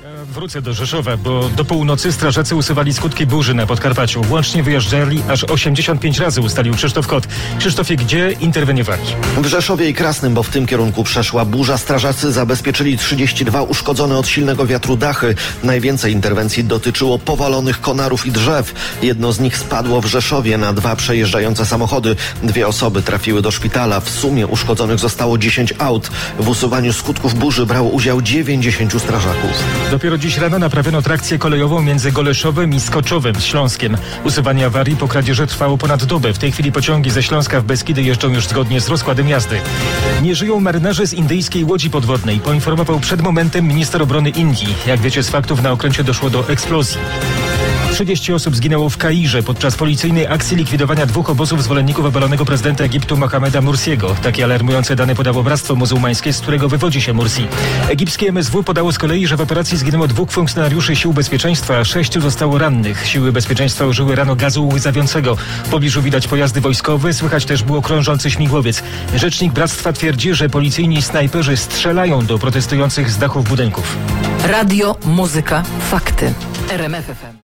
Wrócę do Rzeszowa, bo do północy strażacy usuwali skutki burzy na Podkarpaciu. Łącznie wyjeżdżali aż 85 razy, ustalił Krzysztof Kot. Krzysztofie, gdzie interweniowali? W Rzeszowie i Krasnym, bo w tym kierunku przeszła burza. Strażacy zabezpieczyli 32 uszkodzone od silnego wiatru dachy. Najwięcej interwencji dotyczyło powalonych konarów i drzew. Jedno z nich spadło w Rzeszowie na 2 przejeżdżające samochody. 2 osoby trafiły do szpitala. W sumie uszkodzonych zostało 10 aut. W usuwaniu skutków burzy brało udział 90 strażaków. Dopiero dziś rano naprawiono trakcję kolejową między Goleszowem i Skoczowem z Śląskiem. Usuwanie awarii po kradzieży trwało ponad dobę. W tej chwili pociągi ze Śląska w Beskidy jeżdżą już zgodnie z rozkładem jazdy. Nie żyją marynarze z indyjskiej łodzi podwodnej, poinformował przed momentem minister obrony Indii. Jak wiecie z faktów, na okręcie doszło do eksplozji. 30 osób zginęło w Kairze podczas policyjnej akcji likwidowania 2 obozów zwolenników obalonego prezydenta Egiptu Mohameda Mursiego. Takie alarmujące dane podało Bractwo Muzułmańskie, z którego wywodzi się Mursi. Egipskie MSW podało z kolei, że w operacji zginęło 2 funkcjonariuszy sił bezpieczeństwa, a 6 zostało rannych. Siły bezpieczeństwa użyły rano gazu łzawiącego. W pobliżu widać pojazdy wojskowe, słychać też było krążący śmigłowiec. Rzecznik Bractwa twierdzi, że policyjni snajperzy strzelają do protestujących z dachów budynków. Radio, muzyka, fakty. RMF FM.